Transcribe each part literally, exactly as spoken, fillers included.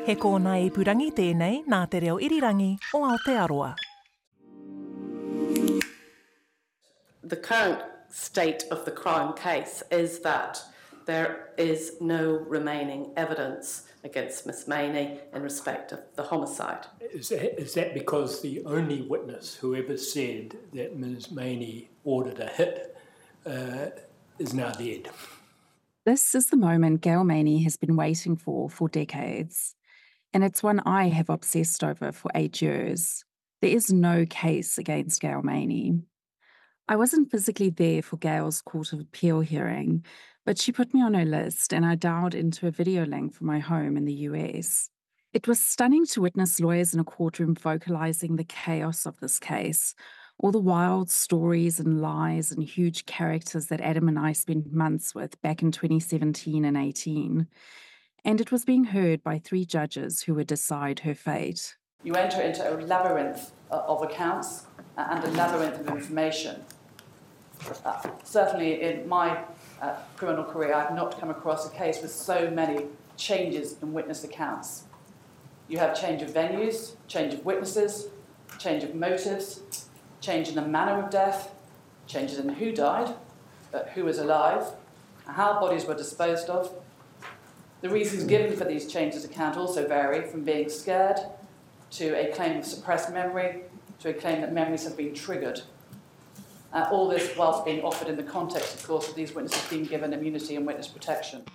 He kōna e purangi tēnei nā te reo irirangi o Aotearoa. The current state of the Crown case is that there is no remaining evidence against Miss Maney in respect of the homicide. Is that, is that because the only witness who ever said that Miss Maney ordered a hit uh, is now dead? This is the moment Gail Maney has been waiting for for decades, and it's one I have obsessed over for eight years. There is no case against Gail Maney. I wasn't physically there for Gail's Court of Appeal hearing, but she put me on her list and I dialed into a video link from my home in the U S. It was stunning to witness lawyers in a courtroom vocalizing the chaos of this case, all the wild stories and lies and huge characters that Adam and I spent months with back in twenty seventeen and eighteen. And it was being heard by three judges who would decide her fate. You enter into a labyrinth of accounts and a labyrinth of information. Uh, certainly in my uh, criminal career, I've not come across a case with so many changes in witness accounts. You have change of venues, change of witnesses, change of motives, change in the manner of death, changes in who died, uh, who was alive, how bodies were disposed of. The reasons given for these changes account also vary from being scared to a claim of suppressed memory to a claim that memories have been triggered. Uh, all this whilst being offered in the context, of course, of these witnesses being given immunity and witness protection.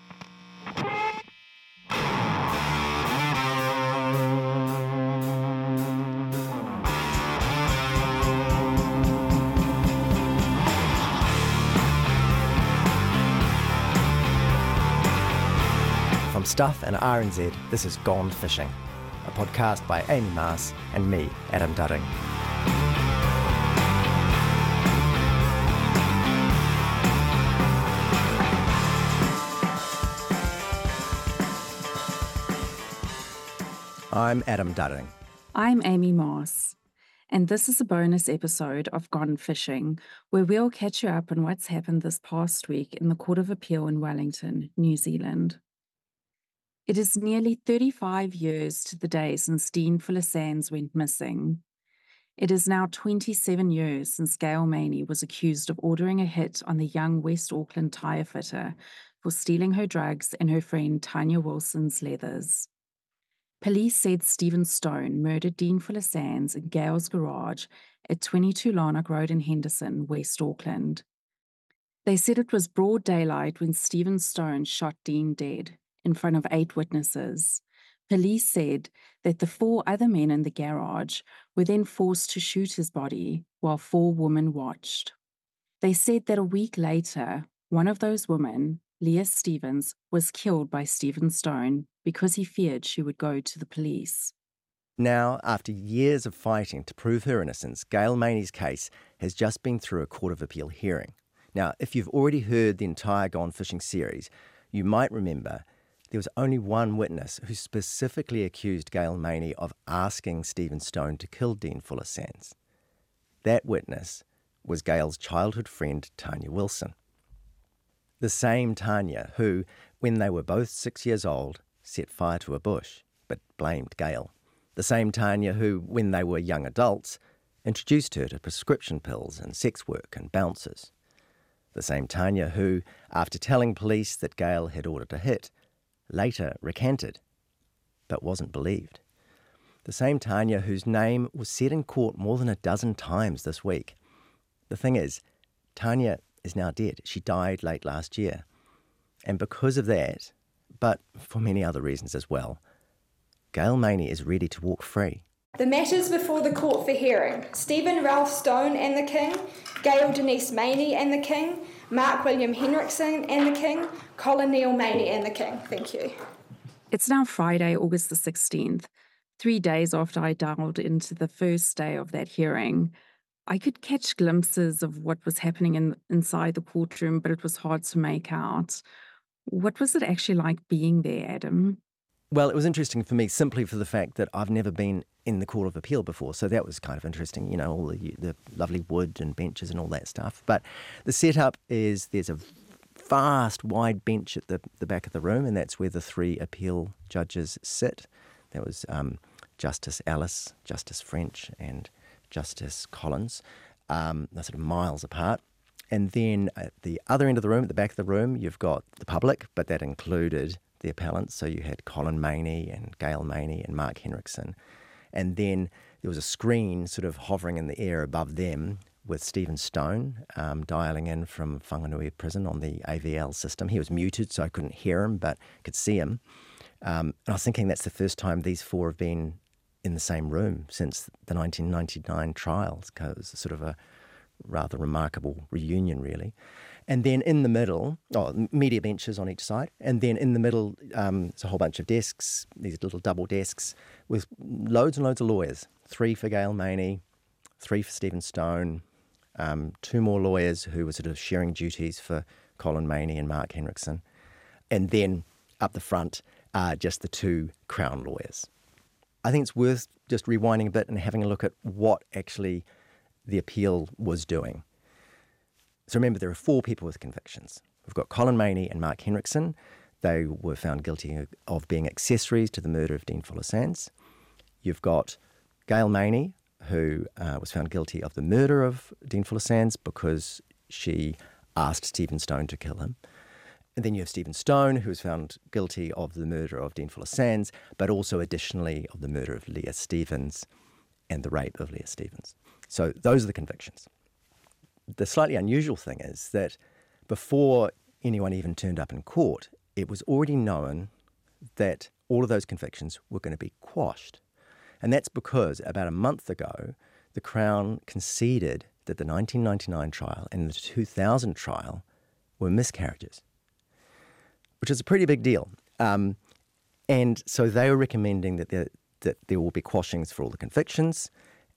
From Stuff and R N Z, this is Gone Fishing, a podcast by Amy Mars and me, Adam Dudding. I'm Adam Dudding. I'm Amy Moss, and this is a bonus episode of Gone Fishing, where we'll catch you up on what's happened this past week in the Court of Appeal in Wellington, New Zealand. It is nearly thirty-five years to the day since Dean Fuller Sands went missing. It is now twenty-seven years since Gail Maney was accused of ordering a hit on the young West Auckland tyre fitter for stealing her drugs and her friend Tanya Wilson's leathers. Police said Stephen Stone murdered Dean Fuller Sands in Gail's garage at twenty-two Larnock Road in Henderson, West Auckland. They said it was broad daylight when Stephen Stone shot Dean dead in front of eight witnesses. Police said that the four other men in the garage were then forced to shoot his body while four women watched. They said that a week later, one of those women, Leah Stevens, was killed by Stephen Stone because he feared she would go to the police. Now, after years of fighting to prove her innocence, Gail Maney's case has just been through a Court of Appeal hearing. Now, if you've already heard the entire Gone Fishing series, you might remember there was only one witness who specifically accused Gail Maney of asking Stephen Stone to kill Dean Fuller Sands. That witness was Gail's childhood friend, Tanya Wilson. The same Tanya who, when they were both six years old, set fire to a bush, but blamed Gail. The same Tanya who, when they were young adults, introduced her to prescription pills and sex work and bouncers. The same Tanya who, after telling police that Gail had ordered a hit, later recanted, but wasn't believed. The same Tanya whose name was said in court more than a dozen times this week. The thing is, Tanya is now dead. She died late last year. And because of that, but for many other reasons as well, Gail Maney is ready to walk free. The matters before the court for hearing: Stephen Ralph Stone and the King, Gail Denise Maney and the King, Mark William Henriksen and the King, Colin Neil Maney and the King. Thank you. It's now Friday, August the sixteenth, three days after I dialed into the first day of that hearing. I could catch glimpses of what was happening in, inside the courtroom, but it was hard to make out. What was it actually like being there, Adam? Well, it was interesting for me simply for the fact that I've never been in the Court of Appeal before, so that was kind of interesting, you know, all the, the lovely wood and benches and all that stuff. But the setup is there's a vast, wide bench at the, the back of the room, and that's where the three appeal judges sit. There was um, Justice Ellis, Justice French, and Justice Collins. Um, they're sort of miles apart. And then at the other end of the room, at the back of the room, you've got the public, but that included the appellants. So you had Colin Maney and Gail Maney and Mark Henriksen. And then there was a screen sort of hovering in the air above them with Stephen Stone um, dialing in from Whanganui Prison on the A V L system. He was muted, so I couldn't hear him, but could see him. Um, and I was thinking that's the first time these four have been in the same room since the nineteen ninety-nine trials. It was sort of a rather remarkable reunion, really. And then in the middle, oh, media benches on each side, and then in the middle, um, there's a whole bunch of desks, these little double desks with loads and loads of lawyers. Three for Gail Maney, three for Stephen Stone, um, two more lawyers who were sort of sharing duties for Colin Maney and Mark Henriksen. And then up the front are just the two Crown lawyers. I think it's worth just rewinding a bit and having a look at what actually the appeal was doing. So remember, there are four people with convictions. We've got Colin Maney and Mark Henriksen. They were found guilty of being accessories to the murder of Dean Fuller Sands. You've got Gail Maney, who uh, was found guilty of the murder of Dean Fuller Sands because she asked Stephen Stone to kill him. And then you have Stephen Stone, who was found guilty of the murder of Dean Fuller Sands, but also additionally of the murder of Leah Stevens and the rape of Leah Stevens. So those are the convictions. The slightly unusual thing is that before anyone even turned up in court, it was already known that all of those convictions were going to be quashed. And that's because about a month ago, the Crown conceded that the nineteen ninety-nine trial and the two thousand trial were miscarriages, which is a pretty big deal. Um, and so they were recommending that there, that there will be quashings for all the convictions.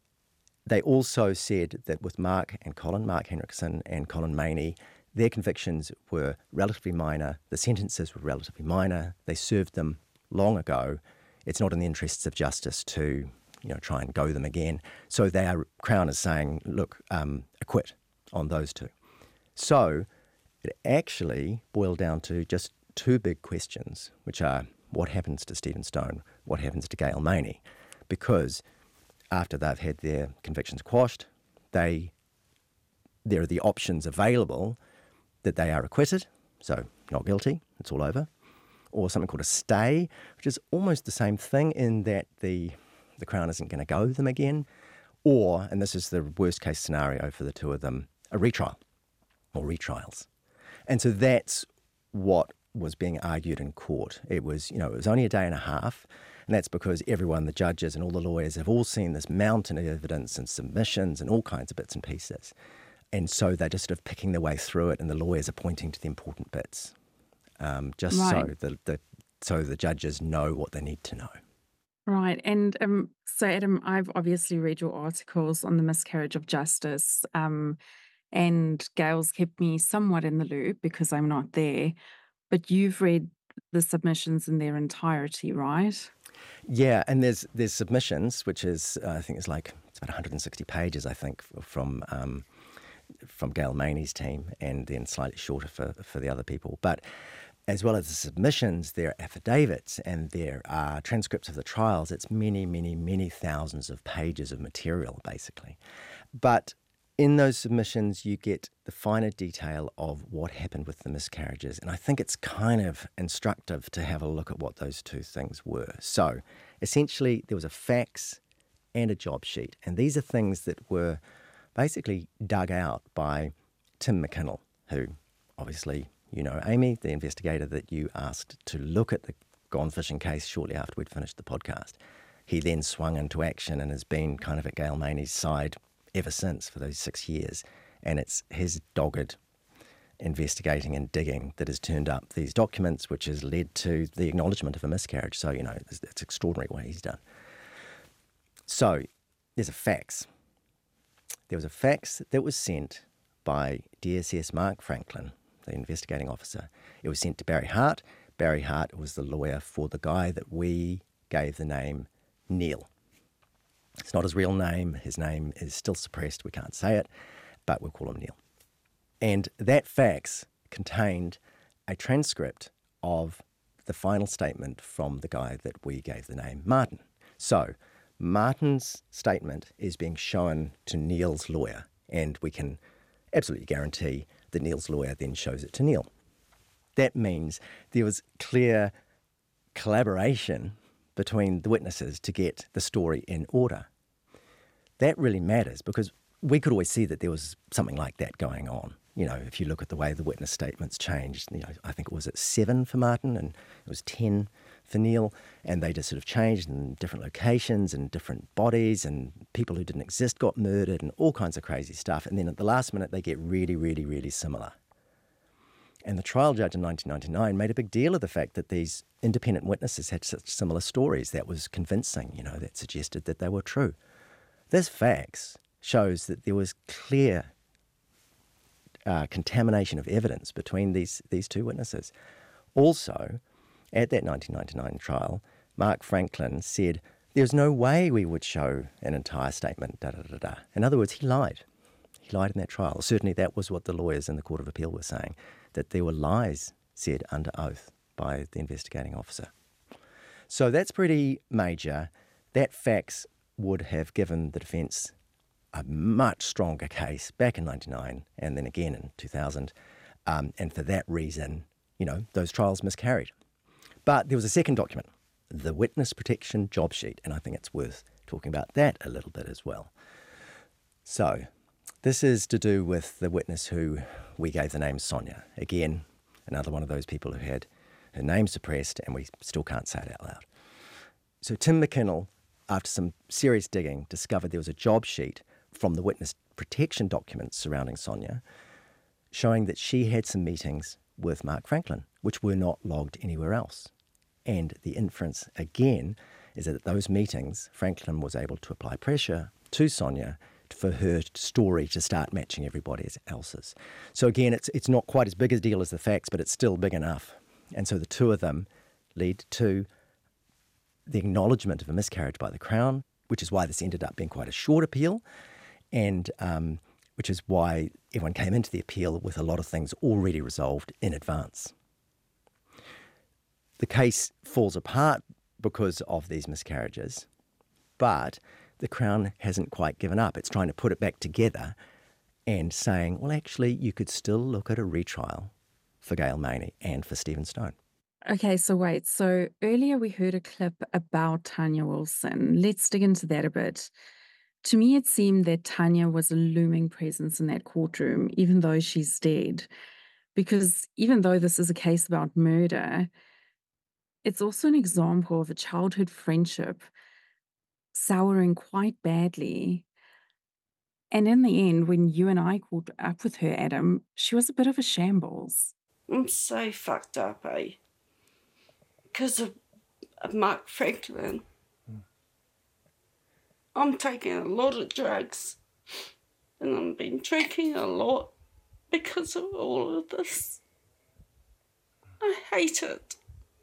They also said that with Mark and Colin, Mark Henriksen and Colin Maney, their convictions were relatively minor. The sentences were relatively minor. They served them long ago. It's not in the interests of justice to, you know, try and go them again. So their Crown is saying, look, um, acquit on those two. So it actually boiled down to just two big questions, which are what happens to Stephen Stone, what happens to Gail Maney, because after they've had their convictions quashed, they there are the options available that they are acquitted, so not guilty, it's all over, or something called a stay, which is almost the same thing in that the the Crown isn't going to go them again, or, and this is the worst case scenario for the two of them, a retrial or retrials. And so that's what was being argued in court. It was, you know, it was only a day and a half, and that's because everyone, the judges and all the lawyers, have all seen this mountain of evidence and submissions and all kinds of bits and pieces. And so they're just sort of picking their way through it, and the lawyers are pointing to the important bits, um, just Right. so the, the so the judges know what they need to know. Right. And um, so, Adam, I've obviously read your articles on the miscarriage of justice, um, and Gail's kept me somewhat in the loop because I'm not there. But you've read the submissions in their entirety, right? Yeah, and there's there's submissions, which is uh, I think it's like it's about one hundred sixty pages, I think, from um, from Gail Maney's team, and then slightly shorter for for the other people. But as well as the submissions, there are affidavits and there are transcripts of the trials. It's many, many, many thousands of pages of material, basically. But in those submissions, you get the finer detail of what happened with the miscarriages. And I think it's kind of instructive to have a look at what those two things were. So essentially, there was a fax and a job sheet. And these are things that were basically dug out by Tim McKinnell, who obviously, you know, Amy, the investigator that you asked to look at the Gone Fishing case shortly after we'd finished the podcast. He then swung into action and has been kind of at Gail Maney's side ever since for those six years. And it's his dogged investigating and digging that has turned up these documents, which has led to the acknowledgement of a miscarriage. So, you know, it's, it's extraordinary what he's done. So there's a fax. There was a fax that was sent by D S S Mark Franklin, the investigating officer. It was sent to Barry Hart. Barry Hart was the lawyer for the guy that we gave the name Neil. It's not his real name. His name is still suppressed. We can't say it, but we'll call him Neil. And that fax contained a transcript of the final statement from the guy that we gave the name Martin. So Martin's statement is being shown to Neil's lawyer, and we can absolutely guarantee that Neil's lawyer then shows it to Neil. That means there was clear collaboration between the witnesses to get the story in order. That really matters because we could always see that there was something like that going on. You know, if you look at the way the witness statements changed, you know, I think it was at seven for Martin and it was ten for Neil, and they just sort of changed in different locations and different bodies, and people who didn't exist got murdered and all kinds of crazy stuff. And then at the last minute, they get really, really, really similar. And the trial judge in nineteen ninety-nine made a big deal of the fact that these independent witnesses had such similar stories. That was convincing, you know, that suggested that they were true. This facts shows that there was clear uh, contamination of evidence between these, these two witnesses. Also, at that nineteen ninety-nine trial, Mark Franklin said, there's no way we would show an entire statement, da da da da. In other words, he lied. He lied in that trial. Certainly that was what the lawyers in the Court of Appeal were saying, that there were lies said under oath by the investigating officer. So that's pretty major. That fax would have given the defence a much stronger case back in ninety-nine and then again in two thousand. Um, and for that reason, you know, those trials miscarried. But there was a second document, the Witness Protection Job Sheet, and I think it's worth talking about that a little bit as well. So this is to do with the witness who we gave the name Sonia. Again, another one of those people who had her name suppressed, and we still can't say it out loud. So Tim McKinnell, after some serious digging, discovered there was a job sheet from the witness protection documents surrounding Sonia, showing that she had some meetings with Mark Franklin, which were not logged anywhere else. And the inference, again, is that at those meetings, Franklin was able to apply pressure to Sonia for her story to start matching everybody else's. So again, it's it's not quite as big a deal as the facts, but it's still big enough. And so the two of them lead to the acknowledgement of a miscarriage by the Crown, which is why this ended up being quite a short appeal, and um, which is why everyone came into the appeal with a lot of things already resolved in advance. The case falls apart because of these miscarriages, but the Crown hasn't quite given up. It's trying to put it back together and saying, well, actually, you could still look at a retrial for Gail Maney and for Stephen Stone. Okay, so wait. So earlier we heard a clip about Tanya Wilson. Let's dig into that a bit. To me, it seemed that Tanya was a looming presence in that courtroom, even though she's dead. Because even though this is a case about murder, it's also an example of a childhood friendship souring quite badly. And in the end, when you and I caught up with her, Adam, she was a bit of a shambles. I'm so fucked up, eh? Because of, of Mark Franklin. Mm. I'm taking a lot of drugs and I've been drinking a lot because of all of this. I hate it.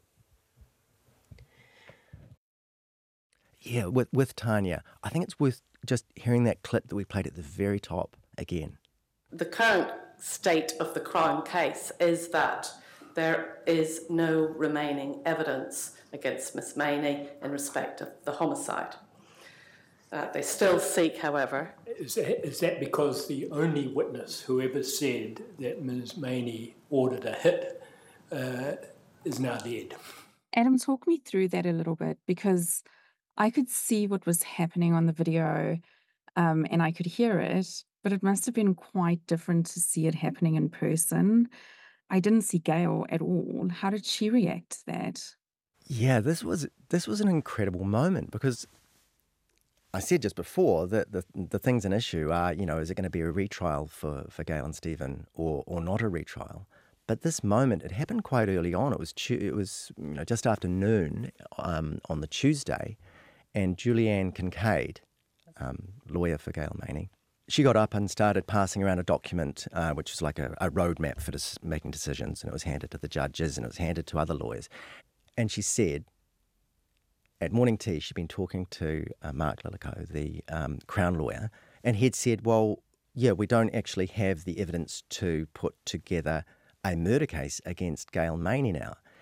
Yeah, with, with Tanya, I think it's worth just hearing that clip that we played at the very top again. The current state of the Crown case is that there is no remaining evidence against Miss Maney in respect of the homicide. Uh, they still seek, however... Is that, is that because the only witness who ever said that Miss Maney ordered a hit uh, is now dead? Adam, talk me through that a little bit, because I could see what was happening on the video um, and I could hear it, but it must have been quite different to see it happening in person. I didn't see Gail at all. How did she react to that? Yeah, this was this was an incredible moment because I said just before that the the things an issue are, you know, is it going to be a retrial for, for Gail and Stephen or or not a retrial? But this moment, it happened quite early on. It was it was you know just after noon um, on the Tuesday, and Julianne Kincaid, um, lawyer for Gail Maney, she got up and started passing around a document, uh, which was like a, a roadmap for dis- making decisions, and it was handed to the judges and it was handed to other lawyers. And she said, at morning tea, she'd been talking to uh, Mark Lillico, the um, Crown lawyer, and he'd said, well, yeah, we don't actually have the evidence to put together a murder case against Gail Maney now.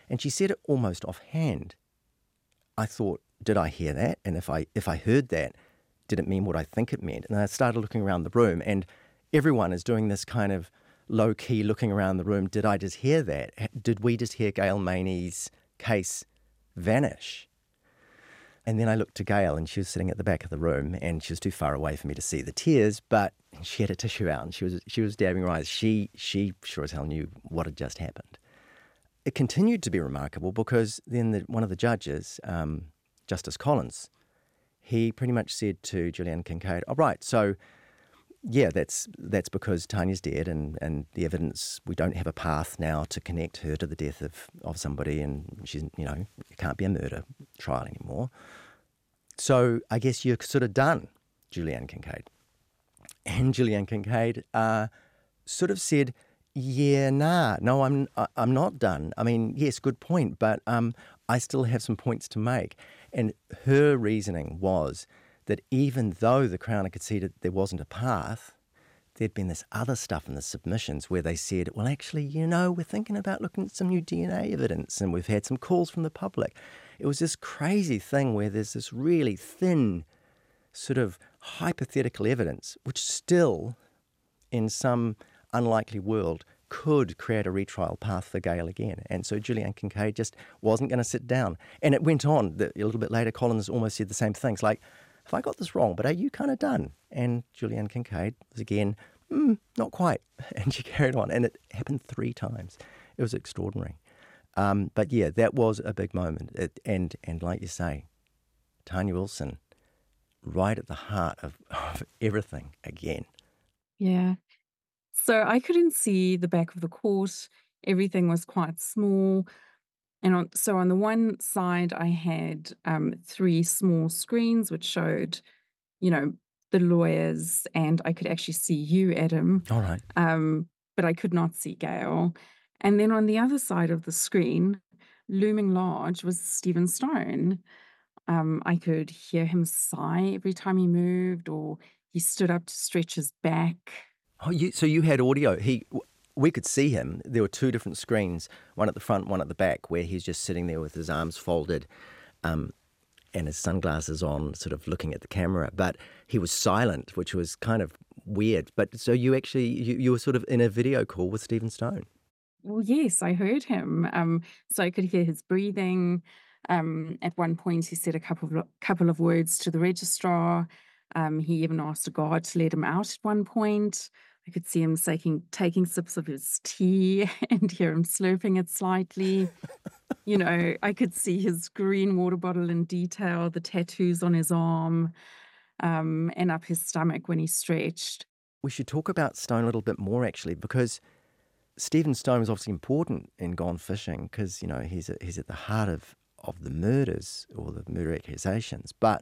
And she said it almost offhand. I thought, did I hear that? And if I if I heard that, did it mean what I think it meant? And I started looking around the room, and everyone is doing this kind of low-key looking around the room. Did I just hear that? Did we just hear Gail Maney's case vanish? And then I looked to Gail, and she was sitting at the back of the room, and she was too far away for me to see the tears, but she had a tissue out, and she was she was dabbing her eyes. She, she sure as hell knew what had just happened. It continued to be remarkable because then the, one of the judges, um, Justice Collins, he pretty much said to Gillian Kincaid, "All right, so yeah, that's that's because Tanya's dead, and, and the evidence, we don't have a path now to connect her to the death of, of somebody, and she's, you know, it can't be a murder trial anymore. So I guess you're sort of done, Gillian Kincaid." And Gillian Kincaid uh, sort of said, "Yeah, nah, no, I'm I'm not done. I mean, yes, good point, but um, I still have some points to make." And her reasoning was that even though the Crown had conceded there wasn't a path, there'd been this other stuff in the submissions where they said, well, actually, you know, we're thinking about looking at some new D N A evidence, and we've had some calls from the public. It was this crazy thing where there's this really thin sort of hypothetical evidence, which still, in some unlikely world, could create a retrial path for Gail again. And so Gillian Kincaid just wasn't going to sit down. And it went on. A little bit later, Collins almost said the same things, like, have I got this wrong, but are you kind of done? And Gillian Kincaid was again, mm, not quite. And she carried on. And it happened three times. It was extraordinary. Um, but yeah, that was a big moment. It, and, and like you say, Tanya Wilson, right at the heart of, of everything again. Yeah. So I couldn't see the back of the court. Everything was quite small. And on, so on the one side, I had um, three small screens which showed, you know, the lawyers, and I could actually see you, Adam. All right. Um, but I could not see Gail. And then on the other side of the screen, looming large, was Stephen Stone. Um, I could hear him sigh every time he moved, or he stood up to stretch his back. Oh, you, so you had audio. He, we could see him. There were two different screens, one at the front, one at the back, where he's just sitting there with his arms folded um, and his sunglasses on, sort of looking at the camera. But he was silent, which was kind of weird. But so you actually, you, you were sort of in a video call with Stephen Stone. Well, yes, I heard him. Um, so I could hear his breathing. Um, at one point, he said a couple of couple of words to the registrar. Um, he even asked a guard to let him out at one point. I could see him taking taking sips of his tea and hear him slurping it slightly. You know, I could see his green water bottle in detail, the tattoos on his arm, um, and up his stomach when he stretched. We should talk about Stone a little bit more, actually, because Stephen Stone was obviously important in Gone Fishing because, you know, he's, a, he's at the heart of, of the murders or the murder accusations. But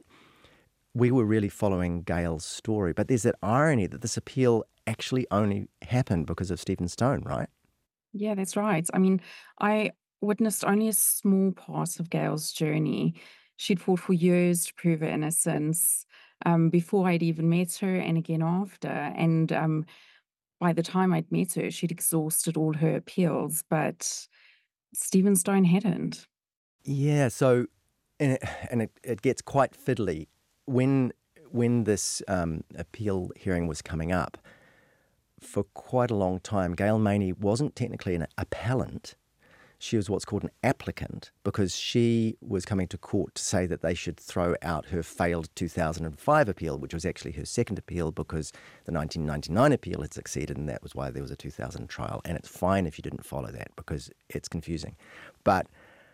we were really following Gail's story. But there's that irony that this appeal actually only happened because of Stephen Stone, right? Yeah, that's right. I mean, I witnessed only a small part of Gail's journey. She'd fought for years to prove her innocence um, before I'd even met her, and again after. And um, by the time I'd met her, she'd exhausted all her appeals, but Stephen Stone hadn't. Yeah, so, and it, and it, it gets quite fiddly. When, when this um, appeal hearing was coming up, for quite a long time, Gail Maney wasn't technically an appellant. She was what's called an applicant because she was coming to court to say that they should throw out her failed two thousand five appeal, which was actually her second appeal because the nineteen ninety-nine appeal had succeeded, and that was why there was a two thousand trial. And it's fine if you didn't follow that because it's confusing. But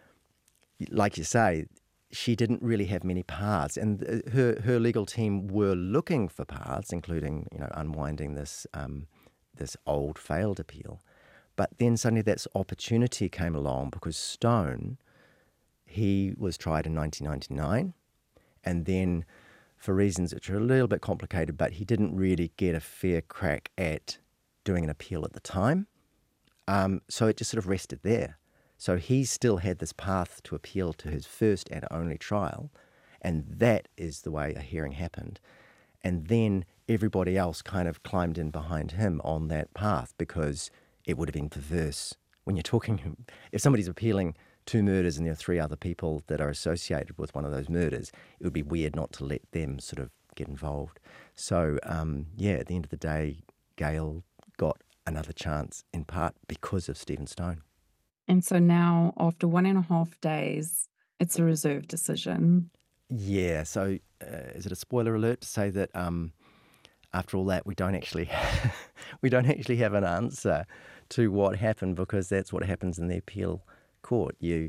like you say, she didn't really have many paths, and her her legal team were looking for paths, including, you know, unwinding this um, this old failed appeal. But then suddenly that opportunity came along because Stone, he was tried in nineteen ninety-nine, and then for reasons which are a little bit complicated, but he didn't really get a fair crack at doing an appeal at the time. Um, so it just sort of rested there. So he still had this path to appeal to his first and only trial, and that is the way a hearing happened. And then everybody else kind of climbed in behind him on that path because it would have been perverse. When you're talking, if somebody's appealing two murders and there are three other people that are associated with one of those murders, it would be weird not to let them sort of get involved. So, um, yeah, at the end of the day, Gail got another chance in part because of Stephen Stone. And so now, after one and a half days, it's a reserved decision. Yeah, so uh, is it a spoiler alert to say that um, after all that, we don't actually we don't actually have an answer to what happened, because that's what happens in the appeal court. You,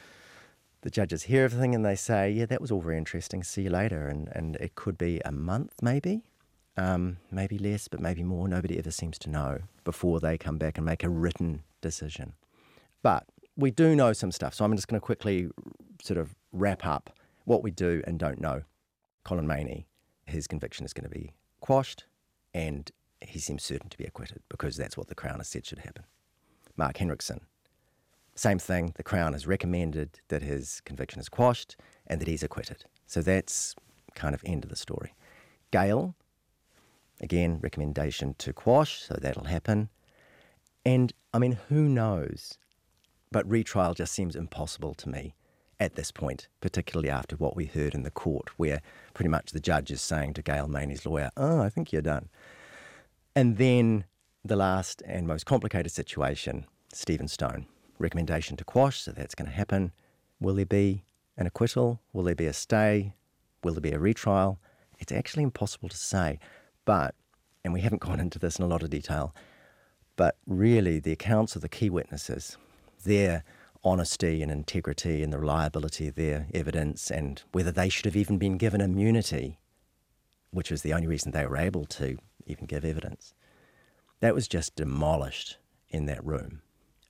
the judges hear everything and they say, yeah, that was all very interesting, see you later. And, and it could be a month maybe, um, maybe less, but maybe more. Nobody ever seems to know before they come back and make a written decision. But we do know some stuff, so I'm just going to quickly sort of wrap up what we do and don't know. Colin Meaney, his conviction is going to be quashed, and he seems certain to be acquitted because that's what the Crown has said should happen. Mark Henriksen, same thing. The Crown has recommended that his conviction is quashed and that he's acquitted. So that's kind of end of the story. Gail, again, recommendation to quash, so that'll happen. And, I mean, who knows? But retrial just seems impossible to me at this point, particularly after what we heard in the court, where pretty much the judge is saying to Gail Meaney's lawyer, oh, I think you're done. And then the last and most complicated situation, Stephen Stone. Recommendation to quash, so that's going to happen. Will there be an acquittal? Will there be a stay? Will there be a retrial? It's actually impossible to say. But, and we haven't gone into this in a lot of detail, but really the accounts of the key witnesses, their honesty and integrity and the reliability of their evidence, and whether they should have even been given immunity, which was the only reason they were able to even give evidence, that was just demolished in that room.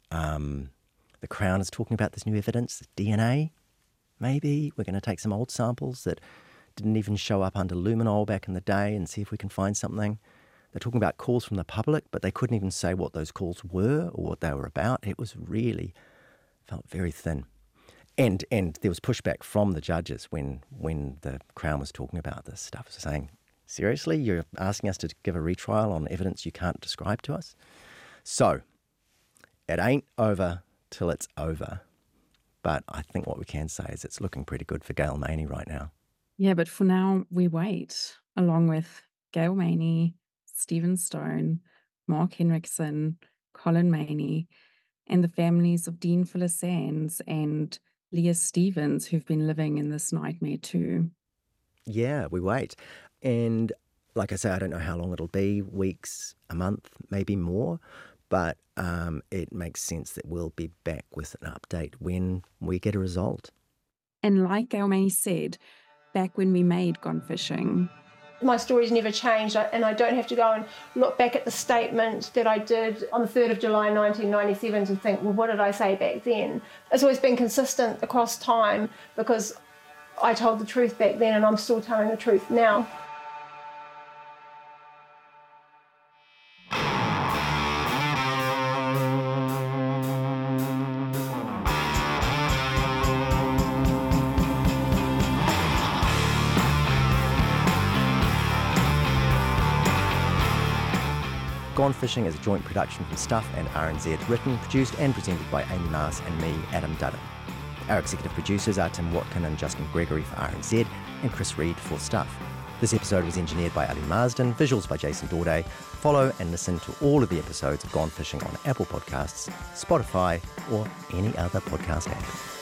Um, the Crown is talking about this new evidence, D N A, maybe. We're going to take some old samples that didn't even show up under luminol back in the day and see if we can find something. They're talking about calls from the public, but they couldn't even say what those calls were or what they were about. It was really, felt very thin. And and there was pushback from the judges when, when the Crown was talking about this stuff, saying, seriously, you're asking us to give a retrial on evidence you can't describe to us? So, it ain't over till it's over. But I think what we can say is it's looking pretty good for Gail Meaney right now. Yeah, but for now, we wait, along with Gail Meaney, Stephen Stone, Mark Henriksen, Colin Meaney, and the families of Dean Phyllis Sands and Leah Stevens, who've been living in this nightmare too. Yeah, we wait. And like I say, I don't know how long it'll be, weeks, a month, maybe more. But um, it makes sense that we'll be back with an update when we get a result. And like Gail Meaney said, back when we made Gone Fishing, my story's never changed, and I don't have to go and look back at the statement that I did on the third of July nineteen ninety-seven to think, well, what did I say back then? It's always been consistent across time because I told the truth back then and I'm still telling the truth now. Gone Fishing is a joint production from Stuff and R N Z, written, produced and presented by Amy Mars and me, Adam Dudden. Our executive producers are Tim Watkin and Justin Gregory for R N Z and Chris Reed for Stuff. This episode was engineered by Ali Marsden, visuals by Jason Dorday. Follow and listen to all of the episodes of Gone Fishing on Apple Podcasts, Spotify or any other podcast app.